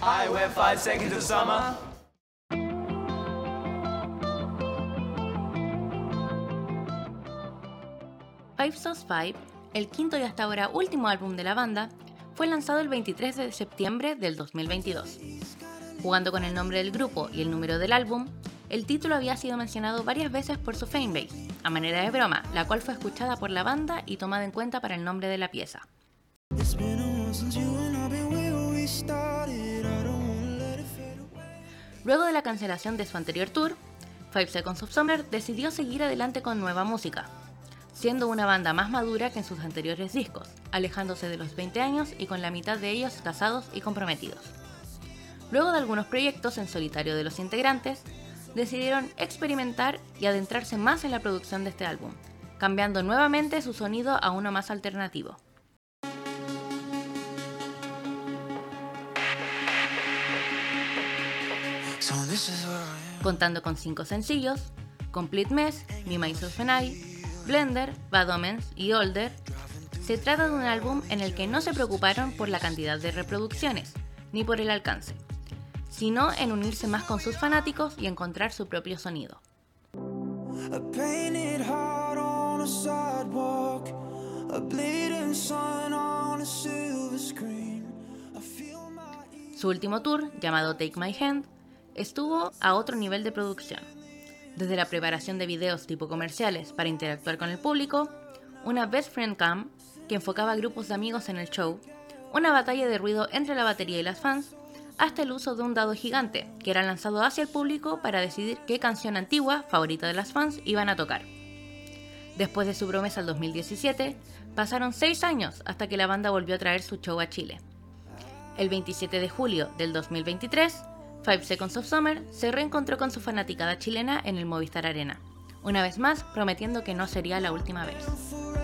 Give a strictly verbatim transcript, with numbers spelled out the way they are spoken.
I wear five seconds of summer. Five Sauce Five, el quinto y hasta ahora último álbum de la banda, fue lanzado el veintitrés de septiembre del dos mil veintidós. Jugando con el nombre del grupo y el número del álbum, el título había sido mencionado varias veces por su fanbase, a manera de broma, la cual fue escuchada por la banda y tomada en cuenta para el nombre de la pieza. Luego de la cancelación de su anterior tour, Five Seconds of Summer decidió seguir adelante con nueva música, siendo una banda más madura que en sus anteriores discos, alejándose de los veinte años y con la mitad de ellos casados y comprometidos. Luego de algunos proyectos en solitario de los integrantes, decidieron experimentar y adentrarse más en la producción de este álbum, cambiando nuevamente su sonido a uno más alternativo. Contando con cinco sencillos: Complete Mess, Me, Myself and I, Blender, Bad Omens y Older, se trata de un álbum en el que no se preocuparon por la cantidad de reproducciones, ni por el alcance, sino en unirse más con sus fanáticos y encontrar su propio sonido. Su último tour, llamado Take My Hand, estuvo a otro nivel de producción. Desde la preparación de videos tipo comerciales para interactuar con el público, una Best Friend Cam que enfocaba a grupos de amigos en el show, una batalla de ruido entre la batería y las fans, hasta el uso de un dado gigante que era lanzado hacia el público para decidir qué canción antigua, favorita de las fans, iban a tocar. Después de su promesa el dos mil diecisiete, pasaron seis años hasta que la banda volvió a traer su show a Chile. El veintisiete de julio del dos mil veintitrés, Five Seconds of Summer se reencontró con su fanaticada chilena en el Movistar Arena, una vez más prometiendo que no sería la última vez.